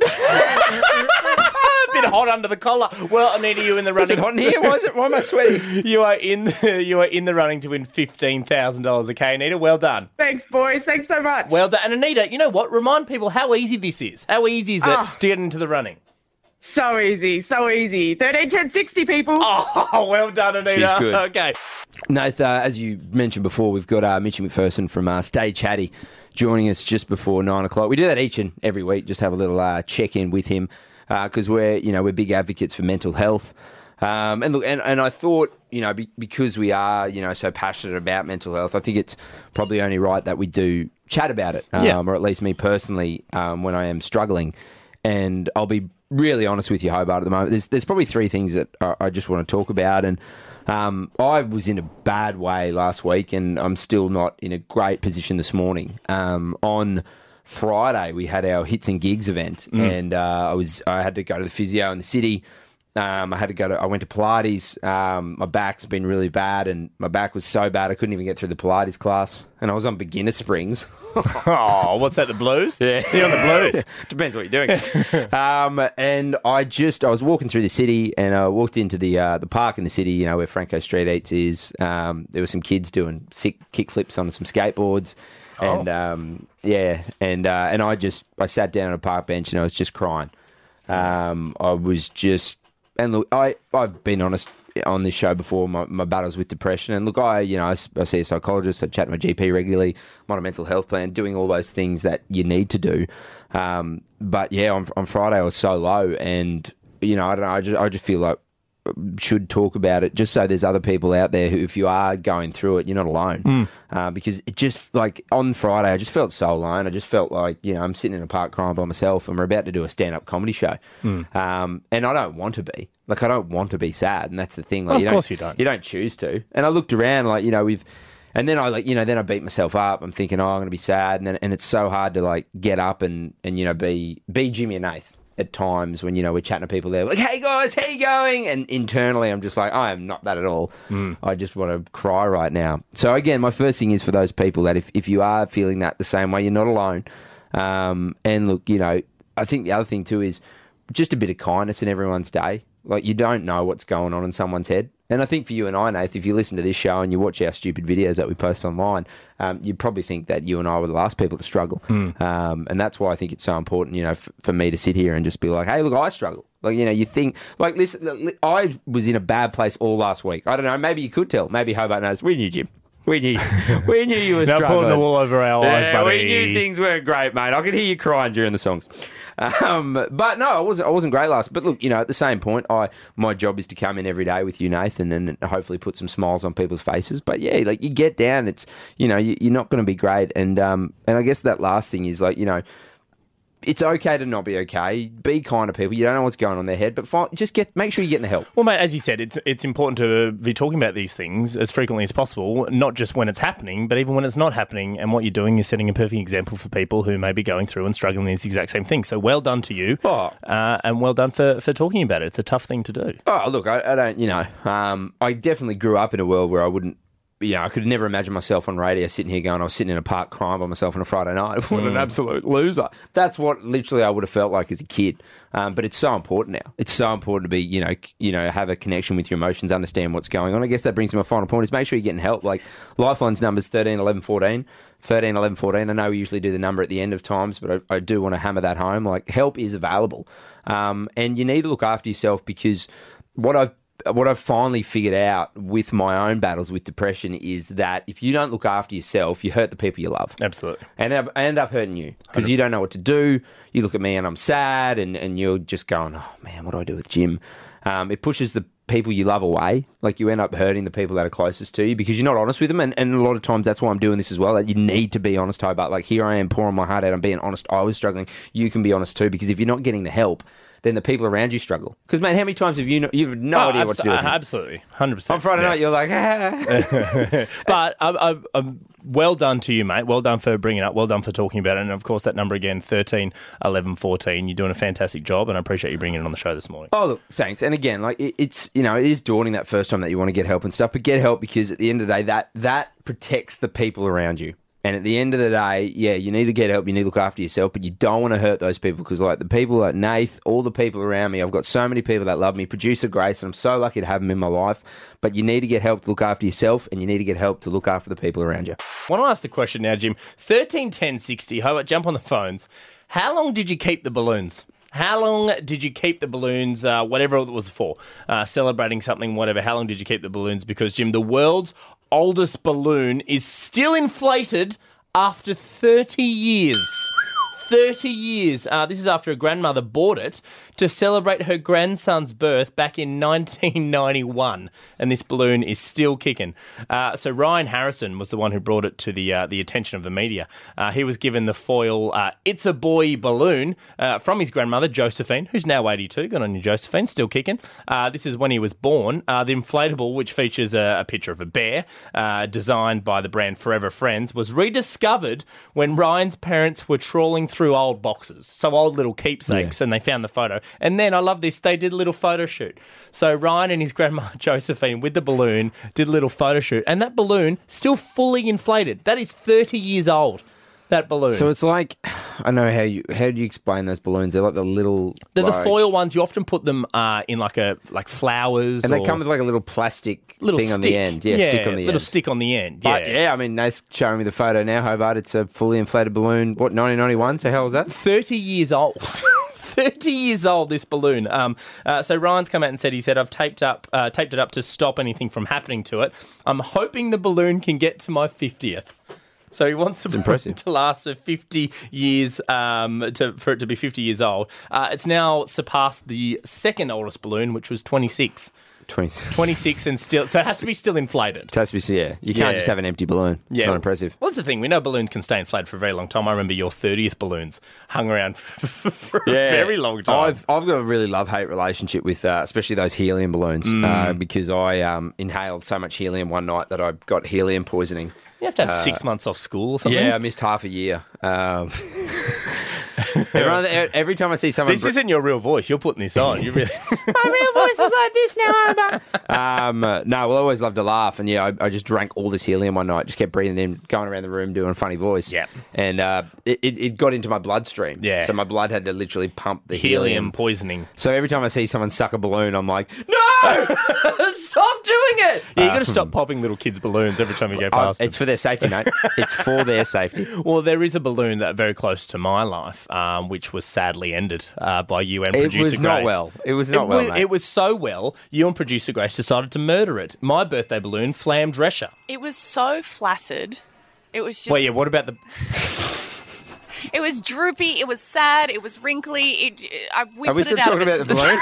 S2: A bit hot under the collar. Well, Anita, you're in the running.
S4: Is it hot in here? Why am I sweating?
S2: You are in the running to win $15,000. Okay, Anita, well done.
S10: Thanks, boys. Thanks so much.
S2: Well done. And Anita, you know what? Remind people how easy this is. How easy is it to get into the running?
S10: So easy, so easy. 13, 10, 60, people.
S2: Oh, well done, Anita.
S4: She's good.
S2: Okay.
S4: Nath, as you mentioned before, we've got Mitchie McPherson from Stay Chatty joining us just before 9 o'clock. We do that each and every week, just have a little check-in with him because we're big advocates for mental health. And look, and I thought, because we are, so passionate about mental health, I think it's probably only right that we do chat about it, or at least me personally, when I am struggling. And I'll be really honest with you, Hobart, at the moment. There's probably three things that I just want to talk about. And I was in a bad way last week, and I'm still not in a great position this morning. On Friday, we had our Hits and Gigs event, and I had to go to the physio in the city. I went to Pilates. My back's been really bad, and my back was so bad I couldn't even get through the Pilates class. And I was on beginner springs.
S2: Oh, what's that, the blues?
S4: Yeah.
S2: You're on the blues.
S4: Depends what you're doing. And I was walking through the city, and I walked into the park in the city, where Franco Street Eats is. There were some kids doing sick kickflips on some skateboards. And and I sat down on a park bench and I was just crying. And look, I've been honest on this show before, my battles with depression. And look, I see a psychologist, I chat to my GP regularly, I'm on a mental health plan, doing all those things that you need to do. But yeah, on Friday I was so low, and I don't know, I just feel like should talk about it just so there's other people out there who, if you are going through it, you're not alone. Because it just, like, on Friday, I just felt so alone. I just felt like, I'm sitting in a park crying by myself, and we're about to do a stand-up comedy show. And I don't want to be. Like, I don't want to be sad, and that's the thing. Like,
S2: well, of course you don't.
S4: You don't choose to. And I looked around, like, and then then I beat myself up. I'm thinking, I'm going to be sad, and it's so hard to, like, get up and be Jimmy and Nath. At times when, we're chatting to people there, like, hey guys, how you going? And internally, I'm just like, I am not that at all. I just want to cry right now. So again, my first thing is for those people that if you are feeling that the same way, you're not alone. And look, I think the other thing too is just a bit of kindness in everyone's day. Like, you don't know what's going on in someone's head. And I think for you and I, Nath, if you listen to this show and you watch our stupid videos that we post online, you'd probably think that you and I were the last people to struggle. And that's why I think it's so important, for me to sit here and just be like, hey, look, I struggle. Like, you think, like, listen, I was in a bad place all last week. I don't know, maybe you could tell. Maybe Hobart knows. We knew, Jim. We knew you were struggling.
S2: Now pulling the wool over our eyes, buddy.
S4: We knew things weren't great, mate. I could hear you crying during the songs. But no, I wasn't great last. But look, at the same point, my job is to come in every day with you, Nathan, and hopefully put some smiles on people's faces. But yeah, like, you get down, it's you're not going to be great. And I guess that last thing is, like, it's okay to not be okay. Be kind to people. You don't know what's going on in their head, but make sure you're getting the help.
S2: Well, mate, as you said, it's important to be talking about these things as frequently as possible, not just when it's happening, but even when it's not happening. And what you're doing is setting a perfect example for people who may be going through and struggling with this exact same thing. So well done to you, and well done for talking about it. It's a tough thing to do.
S4: Oh, look, I don't, I definitely grew up in a world where I wouldn't I could never imagine myself on radio sitting here going, I was sitting in a park crying by myself on a Friday night. What an absolute loser. That's what literally I would have felt like as a kid. But it's so important now. It's so important to be, have a connection with your emotions, understand what's going on. I guess that brings me to my final point is make sure you're getting help. Like Lifeline's number's 13 11 14. 13 11 14. I know we usually do the number at the end of times, but I do want to hammer that home. Like help is available. And you need to look after yourself because what I've finally figured out with my own battles with depression is that if you don't look after yourself, you hurt the people you love.
S2: Absolutely.
S4: And I end up hurting you because you don't know what to do. You look at me and I'm sad and you're just going, oh, man, what do I do with Jim? It pushes the people you love away. Like you end up hurting the people that are closest to you because you're not honest with them. And a lot of times that's why I'm doing this as well. That you need to be honest, Hobart. Like here I am pouring my heart out. I'm being honest. I was struggling. You can be honest too because if you're not getting the help, then the people around you struggle. Because, man, how many times have you've no idea what to do with it?
S2: Absolutely, 100%.
S4: On Friday night, you're like,
S2: But well done to you, mate. Well done for bringing it up. Well done for talking about it. And, of course, that number again, 13 11 14. You're doing a fantastic job, and I appreciate you bringing it on the show this morning.
S4: Oh, look, thanks. And, again, like it's it is daunting that first time that you want to get help and stuff, but get help because at the end of the day, that protects the people around you. And at the end of the day, yeah, you need to get help, you need to look after yourself, but you don't want to hurt those people because, like, the people like Nath, all the people around me, I've got so many people that love me, Producer Grace, and I'm so lucky to have them in my life, but you need to get help to look after yourself and you need to get help to look after the people around you.
S2: I want to ask the question now, Jim. 13 10 60, Hobart, jump on the phones. How long did you keep the balloons? How long did you keep the balloons, whatever it was for, celebrating something, whatever? How long did you keep the balloons? Because, Jim, the world's oldest balloon is still inflated after 30 years. 30 years. This is after a grandmother bought it to celebrate her grandson's birth back in 1991. And this balloon is still kicking. So Ryan Harrison was the one who brought it to the attention of the media. He was given the foil It's a Boy balloon from his grandmother, Josephine, who's now 82. Good on you, Josephine. Still kicking. This is when he was born. The inflatable, which features a picture of a bear, designed by the brand Forever Friends, was rediscovered when Ryan's parents were trawling through old boxes, so old little keepsakes, and they found the photo. And then, I love this, they did a little photo shoot. So Ryan and his grandma Josephine with the balloon did a little photo shoot, and that balloon still fully inflated. That is 30 years old, that balloon.
S4: So it's like, I know how do you explain those balloons? They're like the little...
S2: They're the foil ones. You often put them in like flowers.
S4: And they come with like a little plastic thing on the end. Yeah, stick on the end.
S2: Little stick on the end.
S4: But I mean, Nate's showing me the photo now, Hobart. It's a fully inflated balloon. What, 1991? So how was that?
S2: 30 years old. 30 years old, this balloon. So Ryan's come out and said, I've taped it up to stop anything from happening to it. I'm hoping the balloon can get to my 50th. So he wants the balloon to last for 50 years, for it to be 50 years old. It's now surpassed the second oldest balloon, which was 26. 26 and still, so it has to be still inflated.
S4: It has to be, yeah. You can't just have an empty balloon. It's not impressive.
S2: Well, that's the thing. We know balloons can stay inflated for a very long time. I remember your 30th balloons hung around for a very long time.
S4: I've got a really love-hate relationship with especially those helium balloons because I inhaled so much helium one night that I got helium poisoning.
S2: You have to have 6 months off school or something?
S4: Yeah, I missed half a year. Every time I see someone...
S2: This isn't your real voice. You're putting this on. You really...
S4: My real voice is like this now, No, well, I always love to laugh. And, I just drank all this helium one night. Just kept breathing in, going around the room doing a funny voice.
S2: Yeah.
S4: And it got into my bloodstream. Yeah. So my blood had to literally pump the helium.
S2: Poisoning.
S4: So every time I see someone suck a balloon, I'm like, no! Stop doing it!
S2: Yeah, you got to stop popping little kids' balloons every time you go past them.
S4: It's for their safety, mate. It's for their safety.
S2: Well, there is a balloon that very close to my life, which was sadly ended by you and producer Grace.
S4: It was not well. It was not well, mate.
S2: It was so well, you and producer Grace decided to murder it. My birthday balloon flammed Drescher.
S11: It was so flaccid. It was just...
S2: Well, yeah, what about the...
S11: It was droopy. It was sad. It was wrinkly.
S4: Are we still talking about the balloon?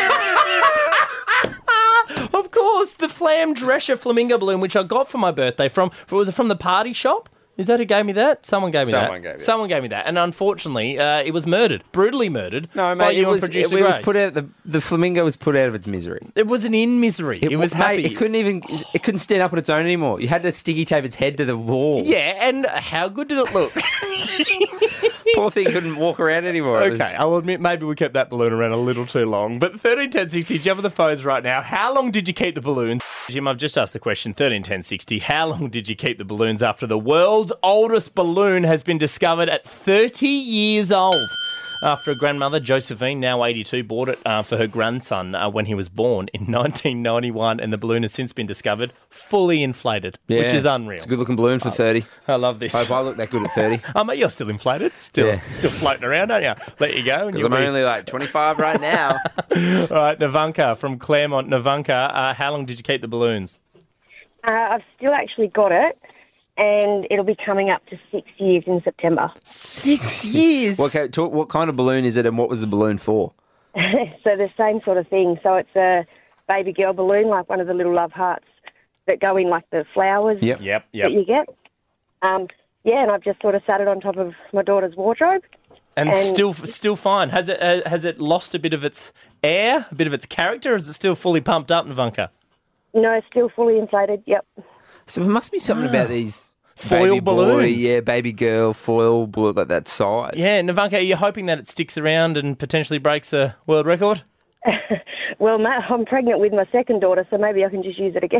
S2: Of course, the flammed Drescher flamingo balloon, which I got for my birthday was it from the party shop? Is that who gave me that? Someone gave me that. Someone gave me that. And unfortunately, it was murdered. Brutally murdered.
S4: No, mate,
S2: by you and producer Grace.
S4: Was put out, the flamingo was put out of its misery.
S2: It wasn't in misery. It was happy.
S4: Mate, it couldn't stand up on its own anymore. You had to sticky tape its head to the wall.
S2: Yeah, and how good did it look?
S4: Poor thing couldn't walk around anymore. It was-
S2: Okay, I'll admit maybe we kept that balloon around a little too long. But 13 10 60, jump on the phones right now. How long did you keep the balloons? Jim, I've just asked the question, 13 10 60. How long did you keep the balloons after the world's oldest balloon has been discovered at 30 years old? After a grandmother, Josephine, now 82, bought it for her grandson when he was born in 1991, and the balloon has since been discovered fully inflated, which is unreal.
S4: It's a good-looking balloon for 30.
S2: I love this.
S4: Hope I look that good at 30.
S2: Oh, mate, you're still inflated. Still floating around, aren't you? Let you go.
S4: Because I'm only like 25 right now.
S2: All right, Navanka from Claremont. Navanka, how long did you keep the balloons?
S12: I've still actually got it, and it'll be coming up to 6 years in September.
S2: 6 years?
S4: Okay, what kind of balloon is it, and what was the balloon for?
S12: So the same sort of thing. So it's a baby girl balloon, like one of the little love hearts that go in like the flowers
S2: Yep.
S12: that you get. And I've just sort of sat it on top of my daughter's wardrobe.
S2: And still fine. Has it lost a bit of its air, a bit of its character, or is it still fully pumped up, Navanka?
S12: No, it's still fully inflated, yep.
S4: So there must be something about these
S2: Foil
S4: baby
S2: balloons.
S4: Boy, baby girl, foil balloon, like that size.
S2: Yeah, Navanka, are you hoping that it sticks around and potentially breaks a world record?
S12: Well, Matt, I'm pregnant with my second daughter, so maybe I can just use it again.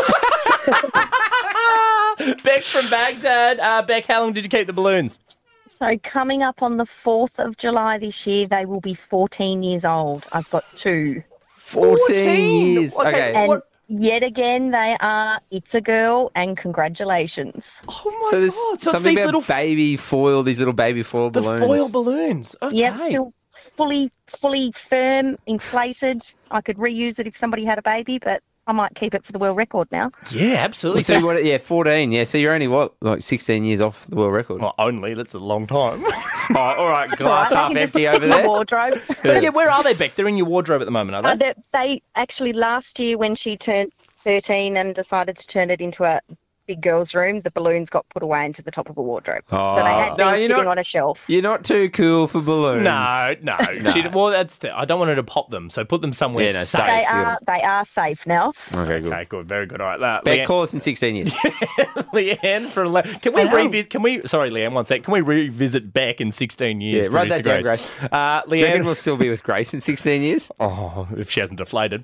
S2: Beck from Baghdad. Beck, how long did you keep the balloons?
S13: So coming up on the 4th of July this year, they will be 14 years old. I've got 2.
S4: 14 years. Okay.
S13: And yet again, they are It's a Girl and congratulations.
S2: Oh my
S4: So there's
S2: God. So it's
S4: something
S2: these
S4: about
S2: little
S4: baby foil, these little baby foil
S2: the
S4: balloons.
S2: foil balloons. Okay.
S13: Yep, still fully firm, inflated. I could reuse it if somebody had a baby, but I might keep it for the world record now.
S2: Yeah, absolutely.
S4: So what, 14. Yeah, so you're only, like 16 years off the world record?
S2: Well, only. That's a long time.
S4: All right, glass
S13: I
S4: half
S13: can just
S4: empty
S13: look
S4: over
S13: in my
S4: there.
S13: wardrobe.
S2: So, yeah, where are they, Beck? They're in your wardrobe at the moment, are they?
S13: They actually, last year when she turned 13 and decided to turn it into a big girl's room, the balloons got put away into the top of a wardrobe. So they had been sitting on a shelf.
S4: You're not too cool for balloons.
S2: No. Well, I don't want her to pop them, so put them somewhere safe.
S13: They are safe now.
S4: Okay, good.
S2: Okay, good. Very good. All right.
S4: Beck, call us in 16 years.
S2: Leanne from Can we revisit? Sorry, Leanne. One sec. Can we revisit Beck in 16 years?
S4: Yeah, write that down, Grace. Do you reckon
S2: Leanne,
S4: we'll still be with Grace in 16 years?
S2: Oh, if she hasn't deflated.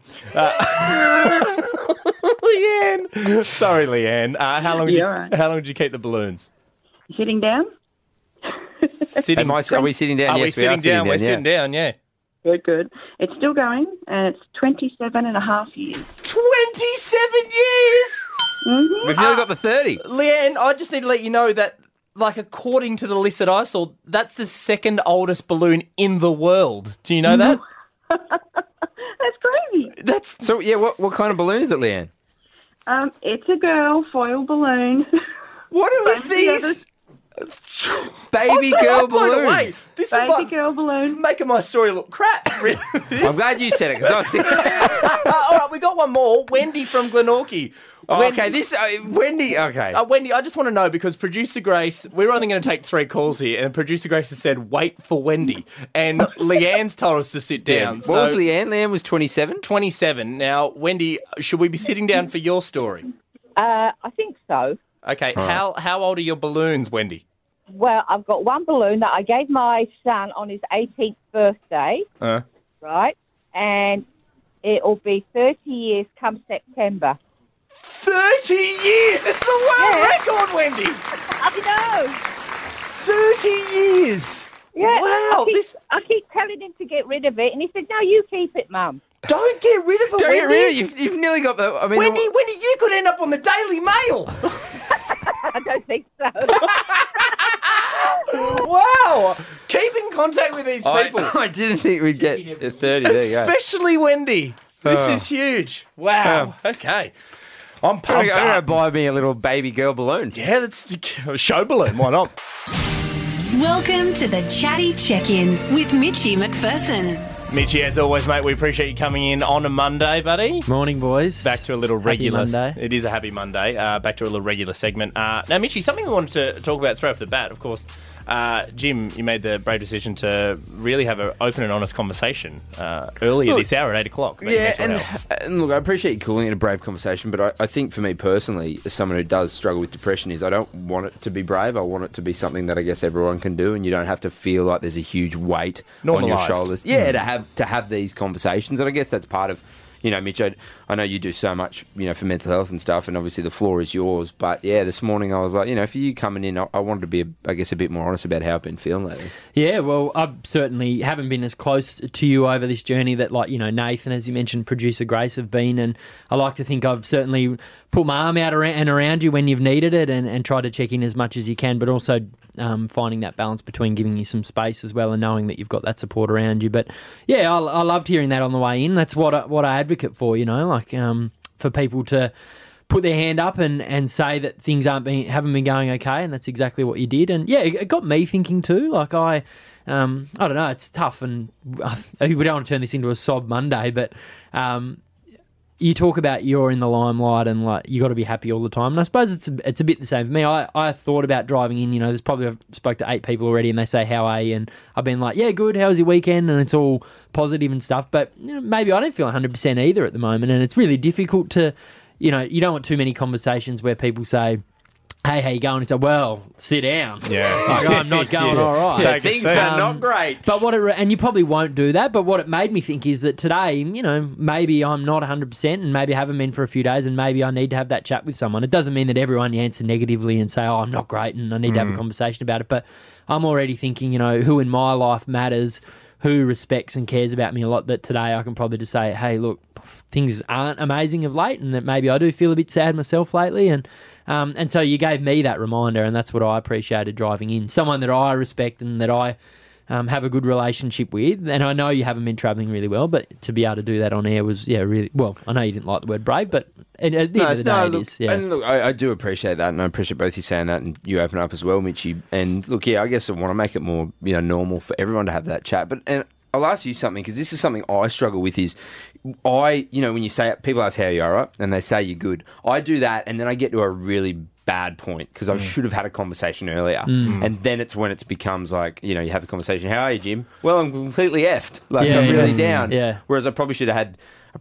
S2: Leanne. Sorry, Leanne. How long did you keep the balloons?
S14: Sitting down?
S2: Sitting.
S4: Are we sitting down?
S2: Are we
S4: Yes,
S2: sitting down? We're sitting down, yeah.
S14: Good. It's still going, and it's 27 and a half years.
S2: 27 years?
S14: Mm-hmm.
S4: We've nearly got the 30.
S2: Leanne, I just need to let you know that, like, according to the list that I saw, that's the second oldest balloon in the world. Do you know that?
S14: That's crazy.
S4: So, yeah, what kind of balloon is it, Leanne?
S14: It's a girl foil balloon.
S4: What are these? Baby girl balloons.
S2: This
S14: Baby
S2: is like
S14: girl balloon.
S2: making my story look crap. Really.
S4: I'm glad you said it, because I was thinking...
S2: All right, we got one more. Wendy from Glenorchy.
S4: Okay, Wendy, okay.
S2: Wendy, I just want to know, because producer Grace, we're only going to take 3 calls here, and producer Grace has said, wait for Wendy. And Leanne's told us to sit down.
S4: What was Leanne? Leanne was 27?
S2: 27. Now, Wendy, should we be sitting down for your story?
S15: I think so.
S2: Okay,
S4: All
S2: how old are your balloons, Wendy?
S15: Well, I've got one balloon that I gave my son on his 18th birthday, right? And it'll be 30 years come September.
S2: 30 years! That's the world record, Wendy!
S15: I know.
S2: 30 years!
S15: Yeah.
S2: Wow!
S15: I keep telling him to get rid of it, and he said, no, you keep it, Mum.
S2: Don't get rid of it,
S4: Don't
S2: Wendy!
S4: get rid of it. You've nearly got the... I mean,
S2: Wendy, you could end up on the Daily Mail!
S15: I don't think so.
S2: Wow! Keep in contact with these people.
S4: I didn't think we'd get 30. There you go.
S2: Especially Wendy. This is huge. Wow. Okay. I'm pumped
S4: I'm going to
S2: up.
S4: buy me a little baby girl balloon.
S2: Yeah, that's a show balloon. Why not?
S1: Welcome to the Chatty Check-In with Mitchie McPherson.
S2: Mitchie, as always, mate, we appreciate you coming in on a Monday, buddy.
S16: Morning, boys.
S2: Back to a little regular...
S16: Monday.
S2: It is a happy Monday. Back to a little regular segment. Now, Mitchie, something we wanted to talk about straight off the bat, of course, Jim, you made the brave decision to really have an open and honest conversation earlier this hour at 8 o'clock. About your mental health.
S4: And look, I appreciate you calling it a brave conversation, but I think for me personally, as someone who does struggle with depression, is I don't want it to be brave. I want it to be something that I guess everyone can do, and you don't have to feel like there's a huge weight on your shoulders. Yeah, to have these conversations, and I guess that's part of. Mitch, I know you do so much, for mental health and stuff, and obviously the floor is yours. But, yeah, this morning I was like, for you coming in, I wanted to be, a bit more honest about how I've been feeling lately.
S16: Yeah, well, I certainly haven't been as close to you over this journey that, Nathan, as you mentioned, producer Grace have been, and I like to think I've certainly put my arm out around you when you've needed it and tried to check in as much as you can, but also finding that balance between giving you some space as well and knowing that you've got that support around you. But, yeah, I loved hearing that on the way in. That's what I advocate for, for people to put their hand up and say that things haven't been going okay, and that's exactly what you did. And, yeah, it got me thinking too. I don't know, it's tough, and we don't want to turn this into a sob Monday, but you talk about you're in the limelight and you got to be happy all the time. And I suppose it's a bit the same for me. I thought about driving in. There's probably I've spoke to 8 people already, and they say how are you, and I've been like, yeah, good. How was your weekend? And it's all positive and stuff. But maybe I don't feel 100% either at the moment, and it's really difficult to, you don't want too many conversations where people say, hey, how you going? It's like, well, sit down.
S2: Yeah.
S16: I'm not going all right.
S4: Things are not great.
S16: But and you probably won't do that, but what it made me think is that today, maybe I'm not 100% and maybe haven't been for a few days, and maybe I need to have that chat with someone. It doesn't mean that everyone you answer negatively and say, oh, I'm not great and I need to have a conversation about it, but I'm already thinking, who in my life matters, who respects and cares about me a lot, that today I can probably just say, hey, look, things aren't amazing of late, and that maybe I do feel a bit sad myself lately, and so you gave me that reminder, and that's what I appreciated driving in. Someone that I respect and that I have a good relationship with, and I know you haven't been travelling really well, but to be able to do that on air was, really, well, I know you didn't like the word brave, but at the end of the day it is. Yeah.
S4: And look, I do appreciate that, and I appreciate both you saying that, and you open up as well, Mitchie. And look, I guess I want to make it more, normal for everyone to have that chat. And I'll ask you something, because this is something I struggle with is, when you say it, people ask how you are, right? And they say you're good. I do that, and then I get to a really bad point because I should have had a conversation earlier. And then it's when it becomes like, you have a conversation. How are you, Jim? Well, I'm completely effed. I'm really down.
S16: Yeah.
S4: Whereas I probably should have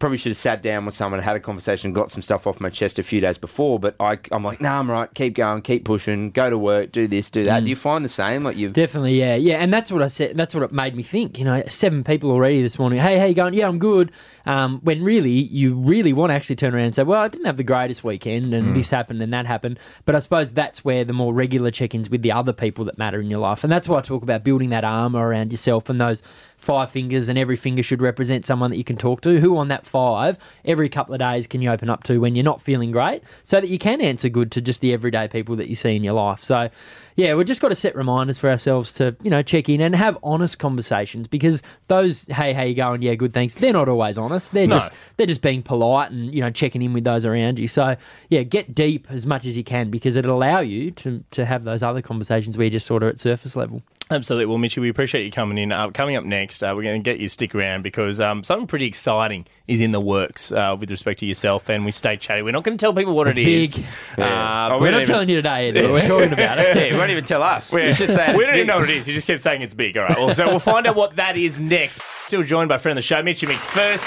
S4: sat down with someone, had a conversation, got some stuff off my chest a few days before, but I'm like, nah, I'm right, keep going, keep pushing, go to work, do this, do that. Do you find the same?
S16: Definitely, yeah. And that's what I said, that's what it made me think, 7 people already this morning, hey, how you going? Yeah, I'm good. When really, you really want to actually turn around and say, well, I didn't have the greatest weekend, and this happened and that happened, but I suppose that's where the more regular check-ins with the other people that matter in your life, and that's why I talk about building that armour around yourself, and those 5 fingers, and every finger should represent someone that you can talk to, who on that 5 every couple of days can you open up to when you're not feeling great, so that you can answer good to just the everyday people that you see in your life. So yeah, we've just got to set reminders for ourselves to, check in and have honest conversations, because those, hey, how you going? Yeah, good, thanks. They're not always honest. They're just being polite and, checking in with those around you. So yeah, get deep as much as you can, because it'll allow you to have those other conversations where you're just sort of at surface level.
S2: Absolutely. Well, Mitchie, we appreciate you coming in. Coming up next, we're going to get you to stick around, because something pretty exciting is in the works with respect to yourself, and we stay chatty. We're not going to tell people what it is.
S16: Big. We're not telling you today either, but we're talking about it.
S4: Yeah, you won't even tell us.
S2: We don't even know what it is. You just kept saying it's big. All right. Well, so we'll find out what that is next. Still joined by a friend of the show, Mitchie McPherson.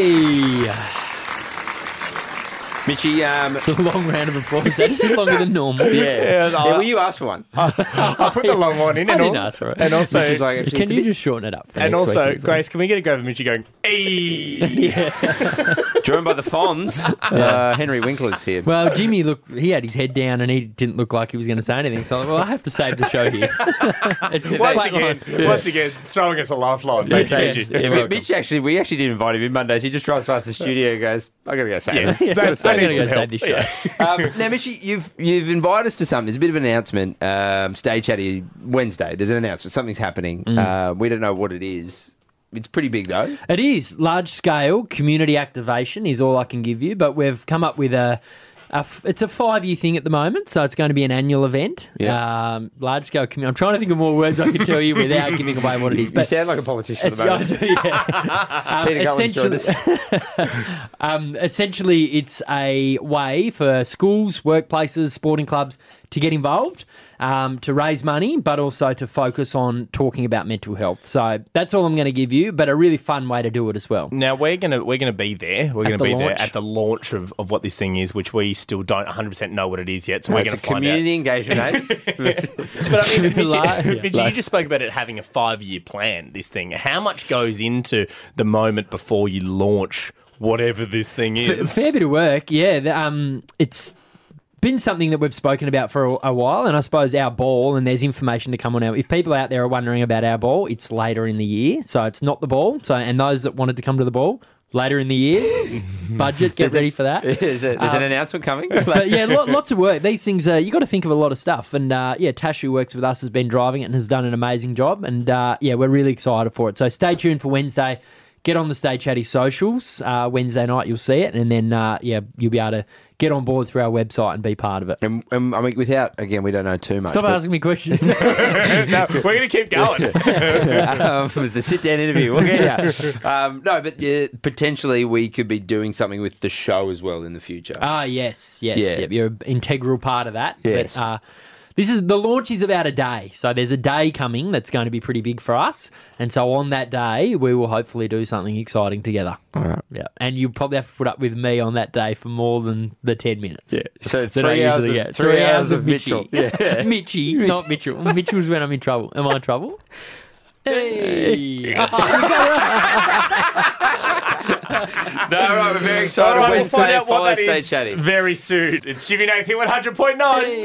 S16: Hey!
S4: Mitchie,
S16: it's a long round of applause. That's longer than normal.
S4: Well, you asked for one.
S2: I put the long one in.
S16: I didn't ask for it.
S2: And also,
S16: like, can you just shorten it up for
S2: and
S16: next
S2: also,
S16: week,
S2: Grace, can we get a go of Mitchie going, hey?
S4: Joined by the Fonz, Henry Winkler's here.
S16: Well, Jimmy, he had his head down and he didn't look like he was going to say anything. So I was like, I have to save the show here.
S2: Once again, throwing us a lifeline. Thank you.
S4: Mitch, we actually didn't invite him in Mondays. He just drives past the studio and goes, I got to go save him.
S16: I'm going to go save this show.
S4: Now, Mitchie, you've invited us to something. There's a bit of an announcement. Stay Chatty Wednesday. There's an announcement. Something's happening. We don't know what it is. It's pretty big, though.
S16: It is. Large-scale community activation is all I can give you, but we've come up with it's a 5-year thing at the moment, so it's going to be an annual event. Yeah. Large-scale community. I'm trying to think of more words I can tell you without giving away what it is.
S4: But you sound like a politician at the
S16: moment. Essentially, it's a way for schools, workplaces, sporting clubs to get involved. to raise money, but also to focus on talking about mental health. So that's all I'm going to give you, but a really fun way to do it as well.
S2: Now we're gonna be there. We're going to be
S16: launch.
S2: there at the launch of what this thing is, which we still don't 100% know what it is yet. So we're going to find
S4: community
S2: out.
S4: engagement, eh?
S2: But I mean, Mitchie,
S16: Like-
S2: you just spoke about it having a 5-year plan. This thing. How much goes into the moment before you launch whatever this thing is?
S16: Fair bit of work, yeah. It's been something that we've spoken about for a while, and I suppose our ball, and there's information to come on our. If people out there are wondering about our ball, it's later in the year, so it's not the ball. So, and those that wanted to come to the ball later in the year, budget, get ready for that.
S4: There's an announcement coming.
S16: But yeah, lots of work. These things, you got to think of a lot of stuff. And Tash, who works with us, has been driving it and has done an amazing job. And we're really excited for it. So stay tuned for Wednesday. Get on the Stay Chatty socials. Wednesday night, you'll see it. And then, you'll be able to get on board through our website and be part of it.
S4: And I mean, we don't know too much.
S16: Stop asking me questions.
S2: No, we're going to keep going.
S4: It was a sit-down interview. We'll get you. No, but potentially we could be doing something with the show as well in the future.
S16: Yes.
S4: Yeah.
S16: Yep, you're an integral part of that.
S4: Yes.
S16: But, the launch is about a day. So there's a day coming that's going to be pretty big for us. And so on that day, we will hopefully do something exciting together.
S4: All right.
S16: Yeah. And you probably have to put up with me on that day for more than the 10 minutes.
S4: Yeah. So
S16: that I usually get.
S4: 3 hours of Mitchell.
S16: Yeah. Mitchie, not Mitchell. Mitchell's when I'm in trouble. Am I in trouble? Hey.
S4: No, right, we're very excited.
S2: All right, we'll
S4: Wednesday,
S2: find out what
S4: follow
S2: that
S4: Stay
S2: is
S4: Chatty.
S2: very soon. It's Jimmy Nath here, 100.9.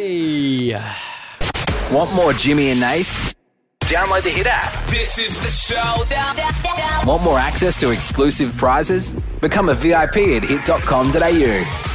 S16: Hey.
S6: Want more Jimmy and Nath? Download the Hit app.
S5: This is the showdown.
S6: Want more access to exclusive prizes? Become a VIP at hit.com.au.